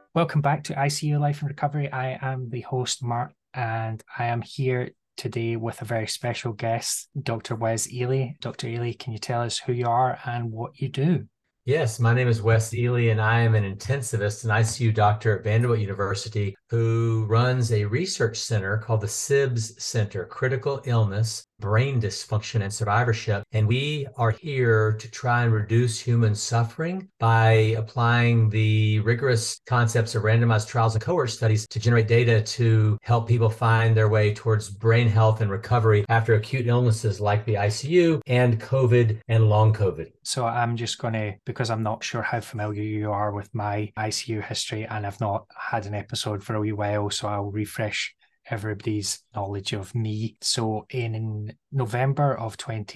Welcome back to ICU Life and Recovery. I am the host, Mark, and I am here today with a very special guest, Dr. Wes Ely. Dr. Ely, can you tell us who you are and what you do? Yes, my name is Wes Ely, and I am an intensivist and ICU doctor at Vanderbilt University who runs a research center called the CIBS Center, Critical Illness, Brain Dysfunction, and Survivorship. And we are here to try and reduce human suffering by applying the rigorous concepts of randomized trials and cohort studies to generate data to help people find their way towards brain health and recovery after acute illnesses like the ICU and COVID and long COVID. So I'm just going to, because I'm not sure how familiar you are with my ICU history, and I've not had an episode for a wee while, so I'll refresh everybody's knowledge of me. So in November of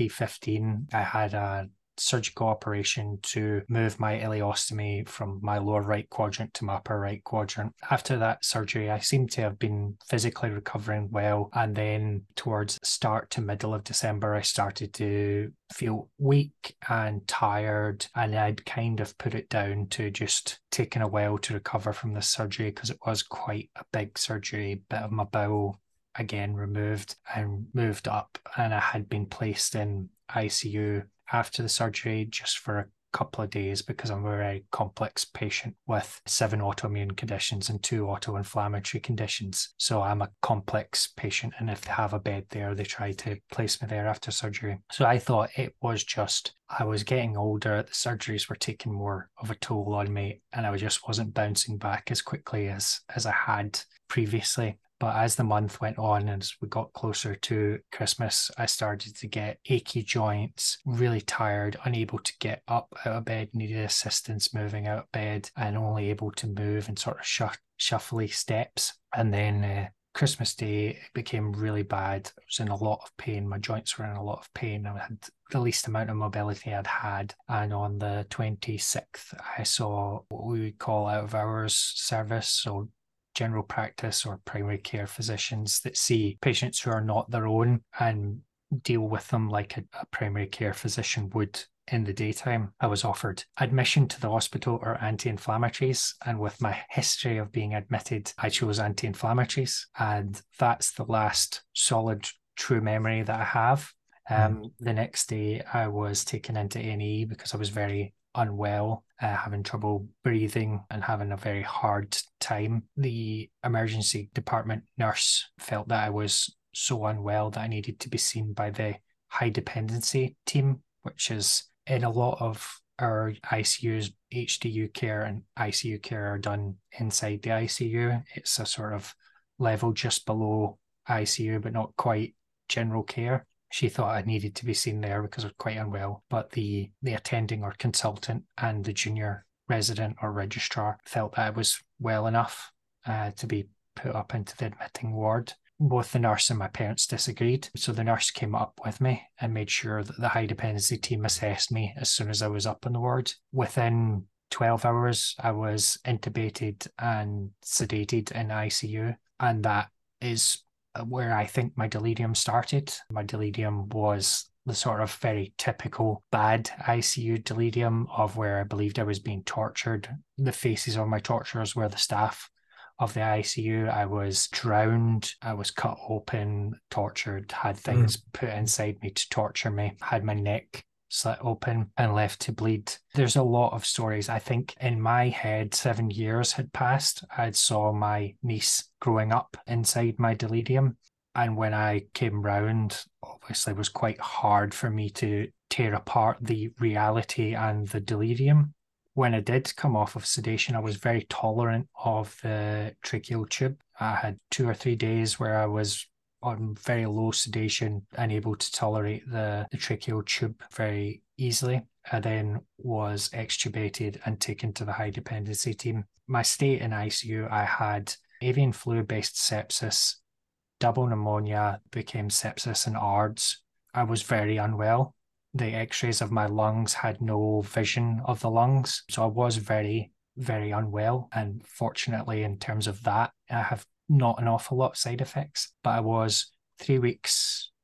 2015, I had a surgical operation to move my ileostomy from my lower right quadrant to my upper right quadrant. After that surgery, I seem to have been physically recovering well. And then towards start to middle of December, I started to feel weak and tired. And I'd kind of put it down to just taking a while to recover from the surgery because it was quite a big surgery, bit of my bowel again removed and moved up. And I had been placed in ICU after the surgery just for a couple of days because I'm a very complex patient with 7 autoimmune conditions and 2 autoinflammatory conditions. So I'm a complex patient, and if they have a bed there, they try to place me there after surgery. So I thought it was just I was getting older, the surgeries were taking more of a toll on me, and I just wasn't bouncing back as quickly as I had previously. But as the month went on, and as we got closer to Christmas, I started to get achy joints, really tired, unable to get up out of bed, needed assistance moving out of bed, and only able to move in sort of shuffly steps. And then Christmas Day, it became really bad. I was in a lot of pain. My joints were in a lot of pain. I had the least amount of mobility I'd had. And on the 26th, I saw what we would call out of hours service. So general practice or primary care physicians that see patients who are not their own and deal with them like a primary care physician would in the daytime. I was offered admission to the hospital or anti-inflammatories, and with my history of being admitted, I chose anti-inflammatories, and that's the last solid true memory that I have. The next day I was taken into A&E because I was very unwell, having trouble breathing and having a very hard time. The emergency department nurse felt that I was so unwell that I needed to be seen by the high dependency team, which is in a lot of our ICUs, HDU care and ICU care are done inside the ICU. It's a sort of level just below ICU, but not quite general care. She thought I needed to be seen there because I was quite unwell, but the attending or consultant and the junior resident or registrar felt that I was well enough to be put up into the admitting ward. Both the nurse and my parents disagreed, so the nurse came up with me and made sure that the high dependency team assessed me as soon as I was up in the ward. Within 12 hours, I was intubated and sedated in ICU, and that is where I think my delirium started. My delirium was the sort of very typical bad ICU delirium of where I believed I was being tortured. The faces of my torturers were the staff of the ICU. I was drowned, I was cut open, tortured, had things put inside me to torture me, had my neck slit open and left to bleed. There's a lot of stories. I think in my head, 7 years had passed. I saw my niece growing up inside my delirium. And when I came round, obviously it was quite hard for me to tear apart the reality and the delirium. When I did come off of sedation, I was very tolerant of the tracheal tube. I had 2 or 3 days where I was on very low sedation and able to tolerate the tracheal tube very easily. I then was extubated and taken to the high dependency team. My state in ICU, I had avian flu-based sepsis, double pneumonia, became sepsis and ARDS. I was very unwell. The x-rays of my lungs had no vision of the lungs. So I was very, very unwell. And fortunately, in terms of that, I have not an awful lot of side effects. But I was 3 weeks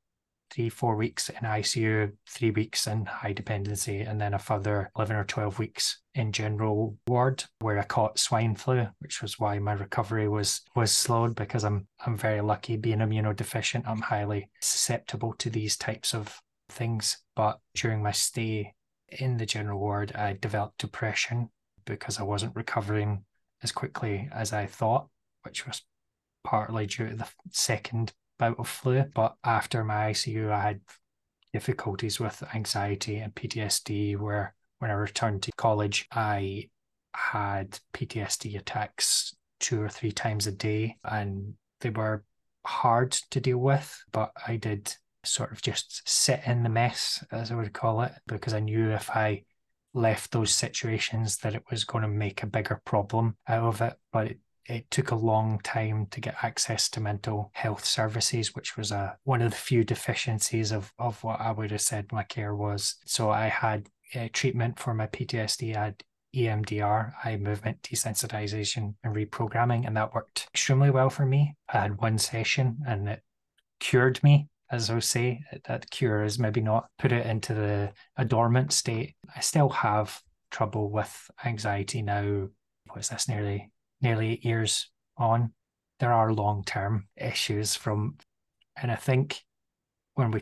3-4 weeks in ICU, 3 weeks in high dependency, and then a further 11 or 12 weeks in general ward where I caught swine flu, which was why my recovery was slowed, because I'm very lucky being immunodeficient. I'm highly susceptible to these types of things. But during my stay in the general ward, I developed depression because I wasn't recovering as quickly as I thought, which was partly due to the second bout of flu. But after my ICU, I had difficulties with anxiety and PTSD, where when I returned to college, I had PTSD attacks 2 or 3 times a day, and they were hard to deal with, but I did sort of just sit in the mess, as I would call it, because I knew if I left those situations that it was going to make a bigger problem out of it. But it took a long time to get access to mental health services, which was one of the few deficiencies of what I would have said my care was. So I had treatment for my PTSD. I had EMDR, eye movement desensitization and reprogramming, and that worked extremely well for me. I had 1 session and it cured me. As I would say, that cure is maybe not put it into a dormant state. I still have trouble with anxiety now. What is this, nearly 8 years on? There are long-term issues and I think when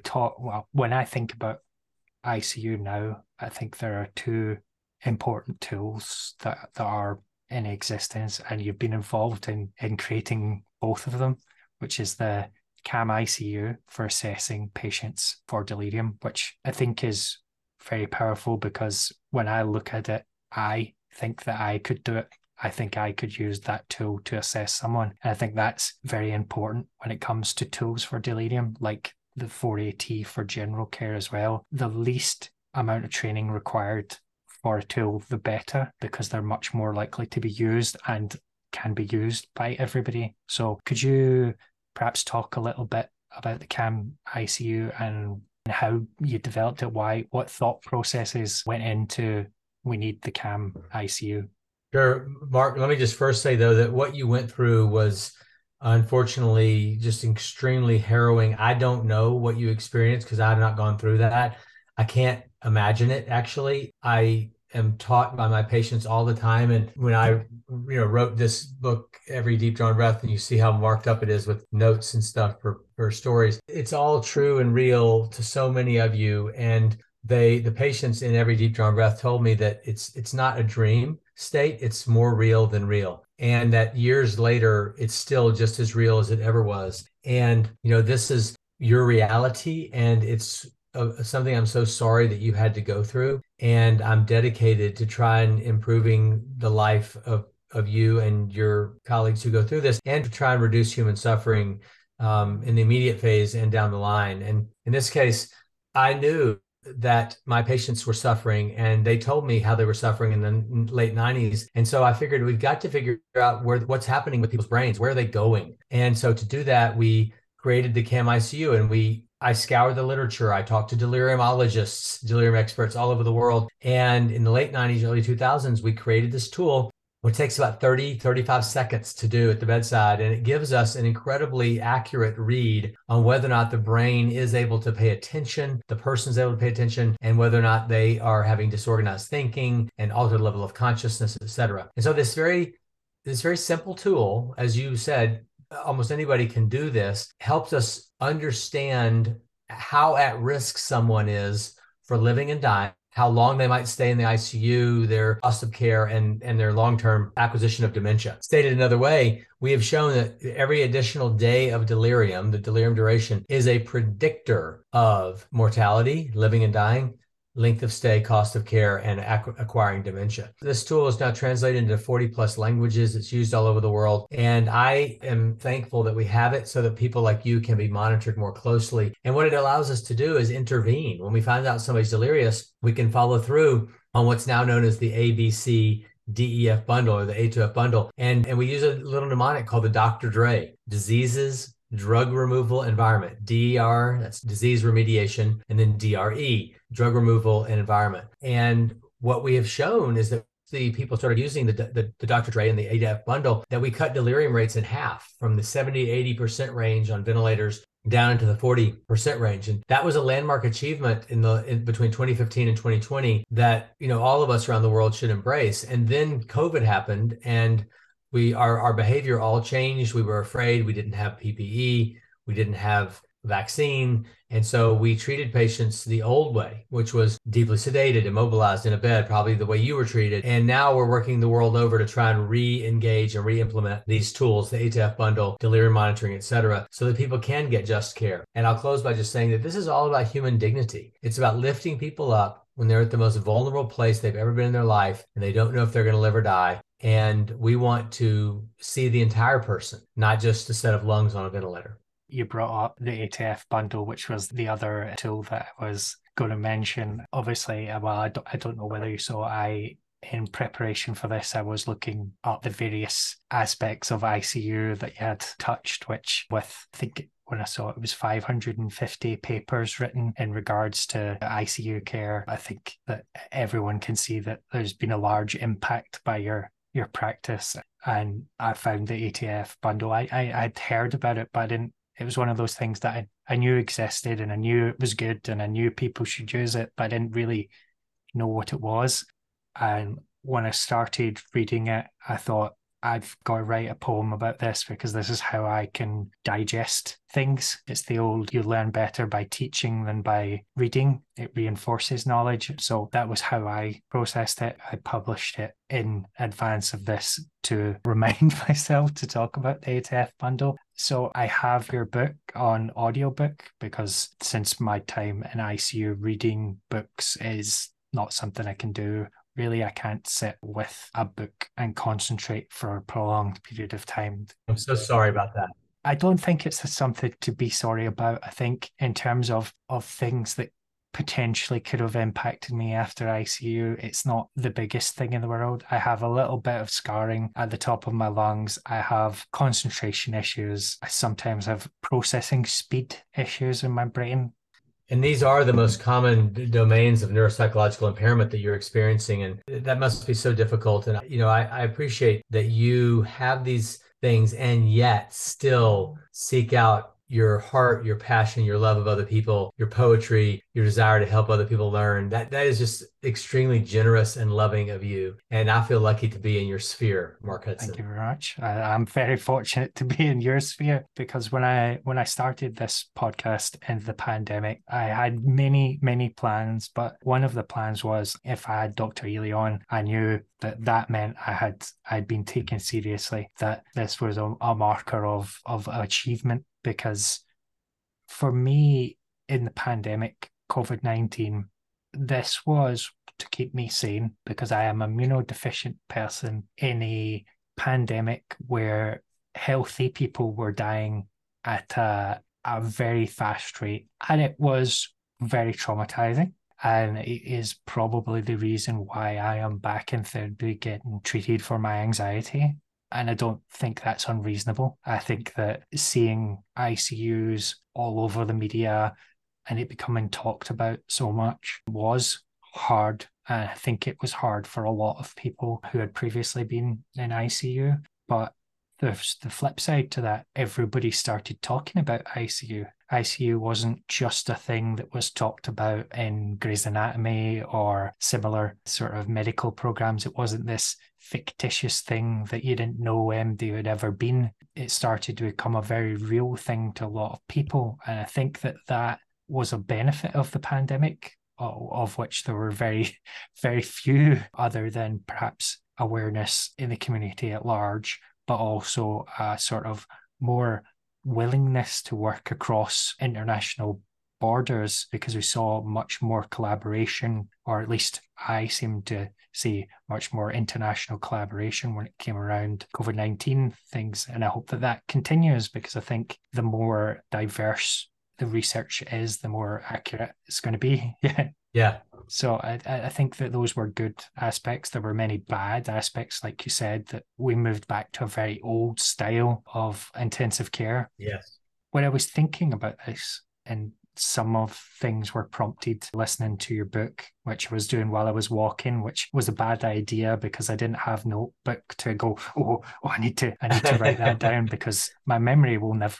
I think about ICU now, I think there are 2 important tools that are in existence, and you've been involved in creating both of them, which is the CAM ICU for assessing patients for delirium, which I think is very powerful, because when I look at it, I think that I could do it. I think I could use that tool to assess someone. And I think that's very important when it comes to tools for delirium, like the 4AT for general care as well. The least amount of training required for a tool, the better, because they're much more likely to be used and can be used by everybody. So could you perhaps talk a little bit about the CAM ICU and how you developed it, what thought processes went into we need the CAM ICU? Sure. Mark, let me just first say, though, that what you went through was unfortunately just extremely harrowing. I don't know what you experienced because I have not gone through that. I can't imagine it, actually. I am taught by my patients all the time. And when I wrote this book, Every Deep Drawn Breath, and you see how marked up it is with notes and stuff for stories, it's all true and real to so many of you. And the patients in Every Deep Drawn Breath told me that it's not a dream state, it's more real than real. And that years later, it's still just as real as it ever was. And, this is your reality, and it's something I'm so sorry that you had to go through. And I'm dedicated to try and improving the life of you and your colleagues who go through this, and to try and reduce human suffering in the immediate phase and down the line. And in this case, I knew that my patients were suffering, and they told me how they were suffering in the late 90s. And so I figured we've got to figure out what's happening with people's brains. Where are they going? And so to do that, we created the CAM ICU, and I scoured the literature. I talked to deliriumologists, delirium experts all over the world. And in the late 90s, early 2000s, we created this tool, which takes about 35 seconds to do at the bedside. And it gives us an incredibly accurate read on whether or not the brain is able to pay attention, the person's able to pay attention, and whether or not they are having disorganized thinking and altered level of consciousness, et cetera. And so this very simple tool, as you said, almost anybody can do this, helps us understand how at risk someone is for living and dying, how long they might stay in the ICU, their cost of care, and their long-term acquisition of dementia. Stated another way, we have shown that every additional day of delirium, the delirium duration, is a predictor of mortality, living and dying, length of stay, cost of care, and acquiring dementia. This tool is now translated into 40 plus languages. It's used all over the world. And I am thankful that we have it so that people like you can be monitored more closely. And what it allows us to do is intervene. When we find out somebody's delirious, we can follow through on what's now known as the ABC DEF bundle, or the A2F bundle. And we use a little mnemonic called the Dr. Dre: diseases, drug removal, environment. DER, that's disease remediation, and then DRE, drug removal and environment. And what we have shown is that the people started using the Dr. Dre and the ADF bundle, that we cut delirium rates in half, from the 70 to 80% range on ventilators down into the 40% range. And that was a landmark achievement in between 2015 and 2020 that, all of us around the world should embrace. And then COVID happened and our behavior all changed. We were afraid. We didn't have PPE. We didn't have vaccine. And so we treated patients the old way, which was deeply sedated, immobilized in a bed, probably the way you were treated. And now we're working the world over to try and re-engage and re-implement these tools, the ATF bundle, delirium monitoring, et cetera, so that people can get just care. And I'll close by just saying that this is all about human dignity. It's about lifting people up when they're at the most vulnerable place they've ever been in their life, and they don't know if they're going to live or die. And we want to see the entire person, not just a set of lungs on a ventilator. You brought up the ATF bundle, which was the other tool that I was going to mention. Obviously, well, I don't know whether you saw, in preparation for this, I was looking up the various aspects of ICU that you had touched, which I think when I saw it was 550 papers written in regards to ICU care. I think that everyone can see that there's been a large impact by your practice. And I found the ATF bundle. I'd heard about it, but I didn't. It was one of those things that I knew existed and I knew it was good and I knew people should use it, but I didn't really know what it was. And when I started reading it, I thought, I've got to write a poem about this because this is how I can digest things. It's the old, you learn better by teaching than by reading. It reinforces knowledge. So that was how I processed it. I published it in advance of this to remind myself to talk about the ATF bundle. So I have your book on audiobook because since my time in ICU, reading books is not something I can do. Really, I can't sit with a book and concentrate for a prolonged period of time. I'm so sorry about that. I don't think it's something to be sorry about. I think in terms of things that potentially could have impacted me after ICU, it's not the biggest thing in the world. I have a little bit of scarring at the top of my lungs. I have concentration issues. I sometimes have processing speed issues in my brain. And these are the most common domains of neuropsychological impairment that you're experiencing. And that must be so difficult. And, I appreciate that you have these things and yet still seek out your heart, your passion, your love of other people, your poetry, your desire to help other people learn. That is just extremely generous and loving of you. And I feel lucky to be in your sphere, Mark Hudson. Thank you very much. I'm very fortunate to be in your sphere because when I started this podcast in the pandemic, I had many plans, but one of the plans was if I had Dr. Ely on, I knew that meant I'd been taken seriously, that this was a marker of achievement. Because for me, in the pandemic, COVID-19, this was to keep me sane because I am an immunodeficient person in a pandemic where healthy people were dying at a very fast rate. And it was very traumatizing. And it is probably the reason why I am back in therapy getting treated for my anxiety. And I don't think that's unreasonable. I think that seeing ICUs all over the media and it becoming talked about so much was hard. And I think it was hard for a lot of people who had previously been in ICU. But there's the flip side to that. Everybody started talking about ICU. ICU wasn't just a thing that was talked about in Grey's Anatomy or similar sort of medical programs. It wasn't this fictitious thing that you didn't know MD had ever been. It started to become a very real thing to a lot of people. And I think that was a benefit of the pandemic, of which there were very, very few other than perhaps awareness in the community at large, but also a sort of more willingness to work across international borders because we saw much more collaboration, or at least I seem to see much more international collaboration when it came around COVID-19 things. And I hope that continues because I think the more diverse the research is, the more accurate it's going to be. Yeah. So I think that those were good aspects. There were many bad aspects, like you said, that we moved back to a very old style of intensive care. Yes. When I was thinking about this, and some of things were prompted listening to your book, which I was doing while I was walking, which was a bad idea because I didn't have notebook to go, I need to write that down because my memory will never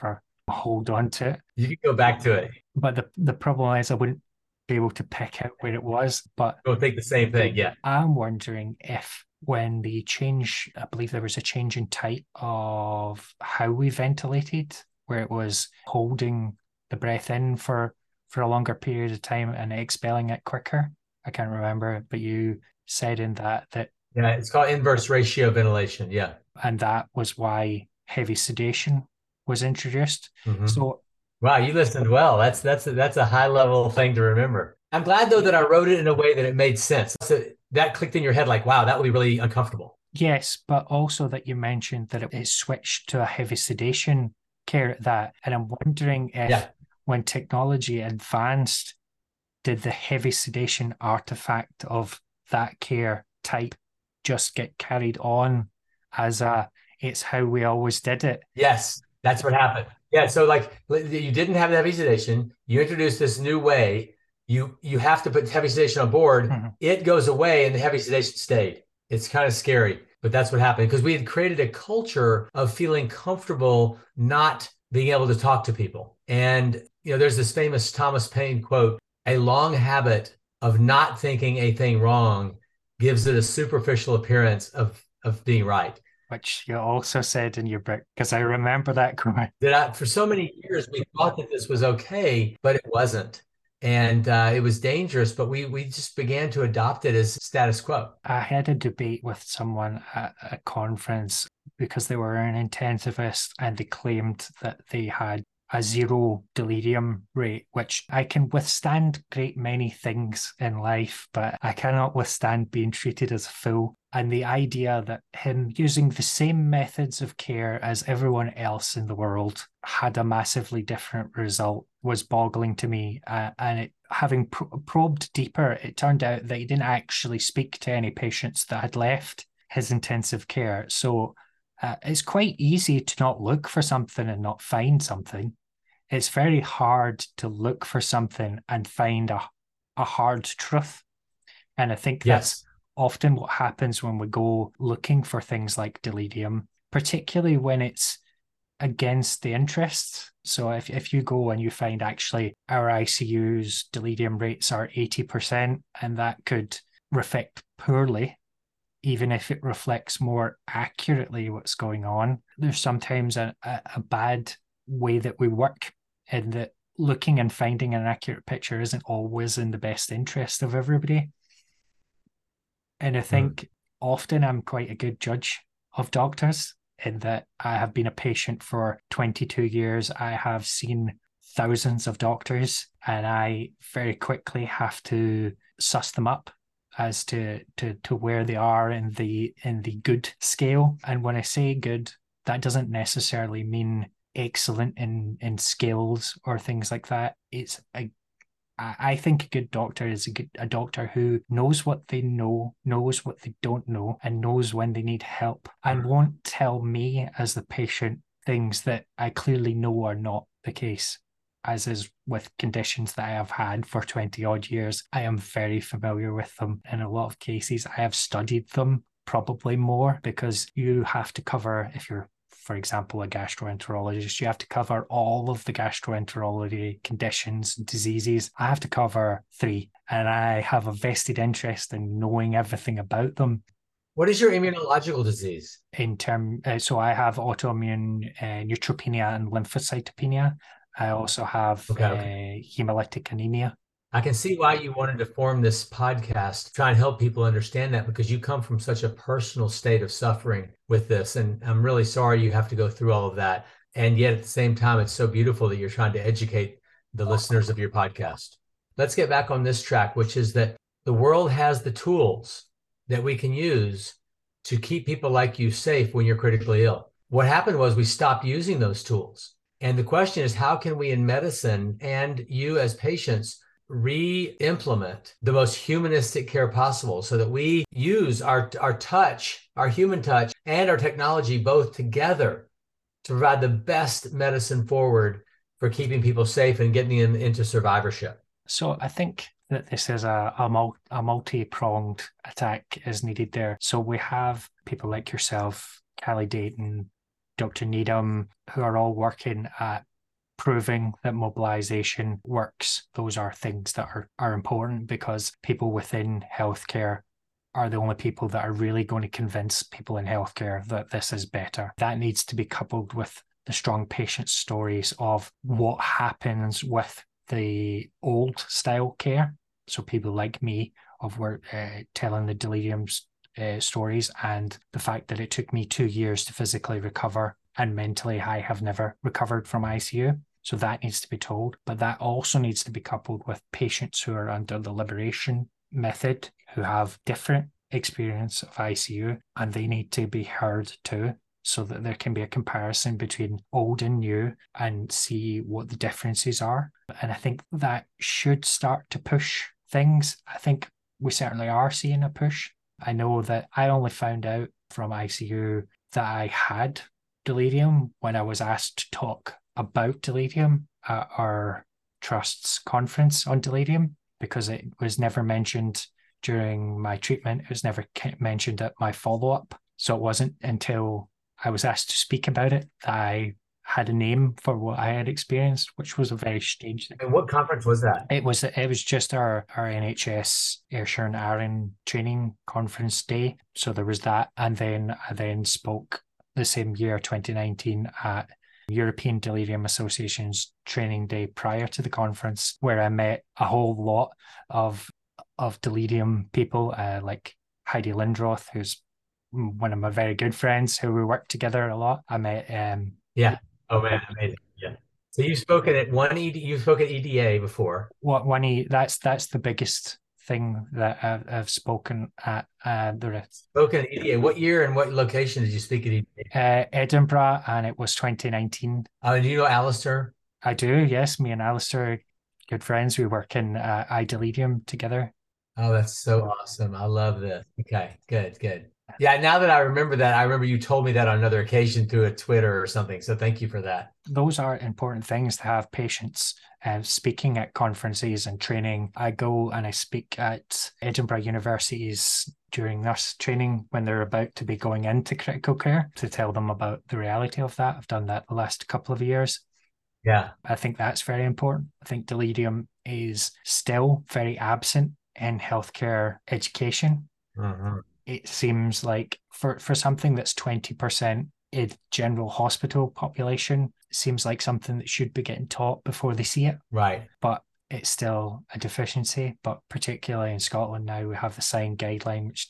hold on to it. You can go back to it. But the problem is I wouldn't be able to pick out where it was. But Go think the same thing. Yeah. I'm wondering if when the change, I believe there was a change in type of how we ventilated, where it was holding the breath in for a longer period of time and expelling it quicker. I can't remember, but you said in that Yeah, it's called inverse ratio ventilation. Yeah. and that was why heavy sedation was introduced. Mm-hmm. So Wow, you listened well. That's a high level thing to remember. I'm glad though that I wrote it in a way that it made sense. So that clicked in your head like, wow, that would be really uncomfortable. yes, but also that you mentioned that it switched to a heavy sedation care at that. And I'm wondering if Yeah. when technology advanced, did the heavy sedation artifact of that care type just get carried on as a it's how we always did it? Yes, that's what happened. Yeah, so like you didn't have the heavy sedation. You introduced this new way. You have to put heavy sedation on board. Mm-hmm. It goes away, and the heavy sedation stayed. It's kind of scary, but that's what happened because we had created a culture of feeling comfortable not being able to talk to people. And there's this famous Thomas Paine quote: "A long habit of not thinking a thing wrong gives it a superficial appearance of being right." Which you also said in your book, because I remember that quote. For so many years we thought that this was okay, but it wasn't, and it was dangerous. But we just began to adopt it as status quo. I had a debate with someone at a conference because they were an intensivist and they claimed that they had a zero delirium rate, which I can withstand great many things in life, but I cannot withstand being treated as a fool. And the idea that him using the same methods of care as everyone else in the world had a massively different result was boggling to me. Having probed deeper, it turned out that he didn't actually speak to any patients that had left his intensive care. So it's quite easy to not look for something and not find something. It's very hard to look for something and find a hard truth. And I think that's often what happens when we go looking for things like delirium, particularly when it's against the interests. So if you go and you find actually our ICU's delirium rates are 80%, and that could reflect poorly, even if it reflects more accurately what's going on, there's sometimes a bad way that we work, and that looking and finding an accurate picture isn't always in the best interest of everybody. And I think often I'm quite a good judge of doctors in that I have been a patient for 22 years. I have seen thousands of doctors, and I very quickly have to suss them up as to where they are in the good scale. And when I say good, that doesn't necessarily mean excellent in skills or things like that. I think a good doctor is a doctor who knows what they know, knows what they don't know, and knows when they need help, and won't tell me as the patient things that I clearly know are not the case. As is with conditions that I have had for 20 odd years, I am very familiar with them. In a lot of cases, I have studied them probably more, because you have to cover, if you're, for example, a gastroenterologist, you have to cover all of the gastroenterology conditions, diseases. I have to cover 3, and I have a vested interest in knowing everything about them. What is your immunological disease? So I have autoimmune neutropenia and lymphocytopenia. I also have hemolytic anemia. I can see why you wanted to form this podcast to try and help people understand that, because you come from such a personal state of suffering with this. And I'm really sorry you have to go through all of that. And yet at the same time, it's so beautiful that you're trying to educate the listeners of your podcast. Let's get back on this track, which is that the world has the tools that we can use to keep people like you safe when you're critically ill. What happened was we stopped using those tools. And the question is, how can we in medicine and you as patients re-implement the most humanistic care possible so that we use our touch, our human touch, and our technology both together to provide the best medicine forward for keeping people safe and getting them into survivorship? So I think that this is a multi-pronged attack is needed there. So we have people like yourself, Callie Dayton, Dr. Needham, who are all working at proving that mobilization works. Those are things that are important, because people within healthcare are the only people that are really going to convince people in healthcare that this is better. That needs to be coupled with the strong patient stories of what happens with the old style care. So people like me were telling the delirium stories, and the fact that it took me 2 years to physically recover, and mentally I have never recovered from ICU. So that needs to be told. But that also needs to be coupled with patients who are under the liberation method, who have different experience of ICU, and they need to be heard too, so that there can be a comparison between old and new and see what the differences are. And I think that should start to push things. I think we certainly are seeing a push. I know that I only found out from ICU that I had delirium when I was asked to talk about delirium at our trust's conference on delirium, because it was never mentioned during my treatment. It was never mentioned at my follow-up. So it wasn't until I was asked to speak about it that I had a name for what I had experienced, which was a very strange thing. And what conference was that? It was just our NHS Ayrshire and Arran training conference day. So there was that. And then I then spoke the same year, 2019, at European Delirium Association's training day prior to the conference, where I met a whole lot of delirium people, like Heidi Lindroth, who's one of my very good friends, who we work together a lot. I met yeah. Oh man, amazing. Yeah. So you've spoken at you've spoken at EDA before. That's the biggest thing that I've spoken at. Spoken at EDA. What year and what location did you speak at EDA? Edinburgh, and it was 2019. Do you know Alistair? I do, yes. Me and Alistair are good friends. We work in iDelirium together. Oh, that's so awesome. I love this. Okay, good. Yeah, now that I remember that, I remember you told me that on another occasion through a Twitter or something. So thank you for that. Those are important things to have patients speaking at conferences and training. I go and I speak at Edinburgh universities during nurse training when they're about to be going into critical care, to tell them about the reality of that. I've done that the last couple of years. Yeah. I think that's very important. I think delirium is still very absent in healthcare education. Mm-hmm. It seems like for something that's 20% in general hospital population, it seems like something that should be getting taught before they see it. Right. But it's still a deficiency. But particularly in Scotland now, we have the SIGN guideline, which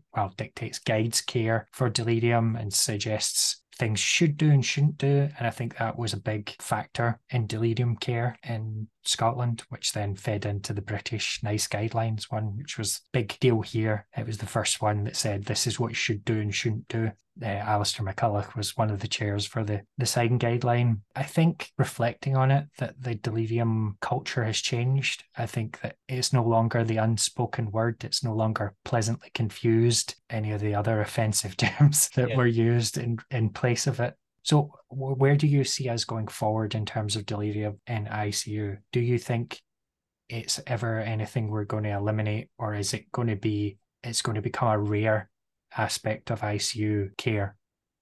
guides care for delirium and suggests things should do and shouldn't do. And I think that was a big factor in delirium care in Scotland, which then fed into the British NICE guidelines one, which was a big deal here. It was the first one that said this is what you should do and shouldn't do. Alistair McCulloch was one of the chairs for the SIGN guideline. I think, reflecting on it, that the delirium culture has changed. I think that it's no longer the unspoken word. It's no longer pleasantly confused, any of the other offensive terms that were used in place of it. So where do you see us going forward in terms of delirium in ICU? Do you think it's ever anything we're going to eliminate, or is it going to become a rare aspect of ICU care?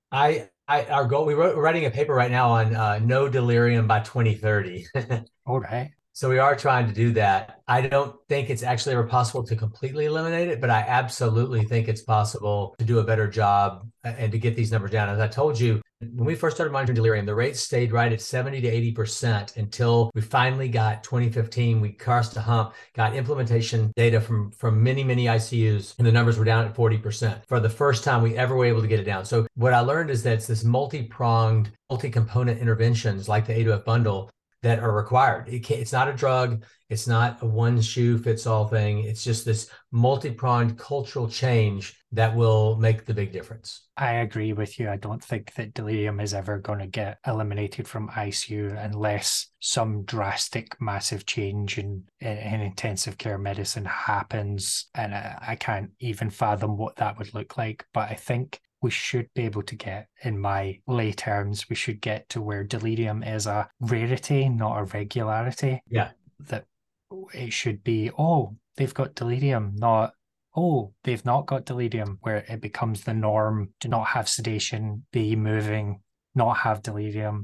Our goal, we're writing a paper right now on no delirium by 2030. All right. So we are trying to do that. I don't think it's actually ever possible to completely eliminate it, but I absolutely think it's possible to do a better job and to get these numbers down. As I told you, when we first started monitoring delirium, the rates stayed right at 70 to 80% until we finally got 2015. We crossed the hump, got implementation data from many, many ICUs, and the numbers were down at 40% for the first time we ever were able to get it down. So what I learned is that it's this multi-pronged, multi-component interventions like the A2F bundle that are required. It's not a drug. It's not a one shoe fits all thing. It's just this multi-pronged cultural change that will make the big difference. I agree with you. I don't think that delirium is ever going to get eliminated from ICU unless some drastic, massive change in intensive care medicine happens. And I can't even fathom what that would look like. But I think we should be able to get, in my lay terms, we should get to where delirium is a rarity, not a regularity. Yeah. That it should be, oh, they've got delirium, not, oh, they've not got delirium, where it becomes the norm to not have sedation, be moving, not have delirium.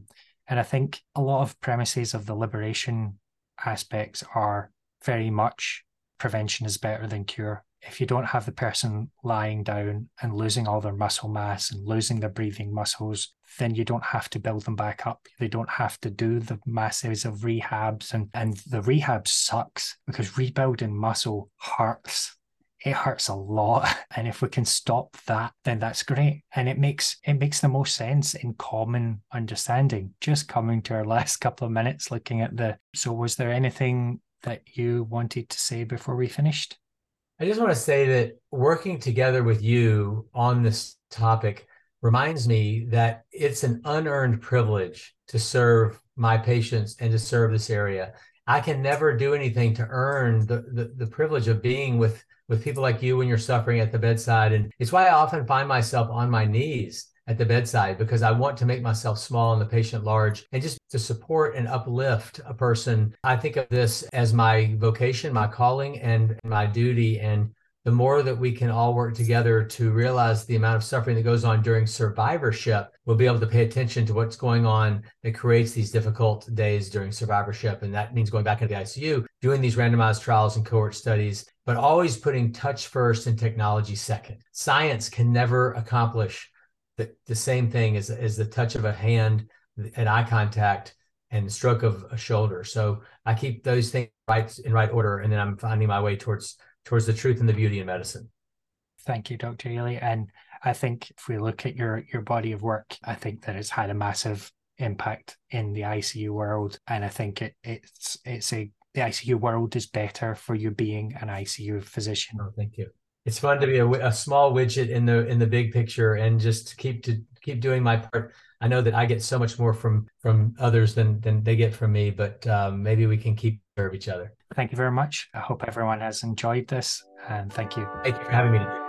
And I think a lot of premises of the liberation aspects are very much prevention is better than cure. If you don't have the person lying down and losing all their muscle mass and losing their breathing muscles, then you don't have to build them back up. They don't have to do the masses of rehabs. And the rehab sucks because rebuilding muscle hurts. It hurts a lot. And if we can stop that, then that's great. And it makes the most sense in common understanding. Just coming to our last couple of minutes looking at so was there anything that you wanted to say before we finished? I just want to say that working together with you on this topic reminds me that it's an unearned privilege to serve my patients and to serve this area. I can never do anything to earn the privilege of being with people like you when you're suffering at the bedside. And it's why I often find myself on my knees at the bedside, because I want to make myself small and the patient large, and just to support and uplift a person. I think of this as my vocation, my calling, and my duty. And the more that we can all work together to realize the amount of suffering that goes on during survivorship, we'll be able to pay attention to what's going on that creates these difficult days during survivorship. And that means going back into the ICU, doing these randomized trials and cohort studies, but always putting touch first and technology second. Science can never accomplish the same thing as the touch of a hand and eye contact and stroke of a shoulder. So I keep those things in right order, and then I'm finding my way towards the truth and the beauty in medicine. Thank you, Dr. Ely. And I think if we look at your body of work, I think that it's had a massive impact in the ICU world. And I think the ICU world is better for you being an ICU physician. Oh, thank you. It's fun to be a small widget in the big picture, and just keep doing my part. I know that I get so much more from others than they get from me, but maybe we can keep care of each other. Thank you very much. I hope everyone has enjoyed this, and thank you. Thank you for having me today.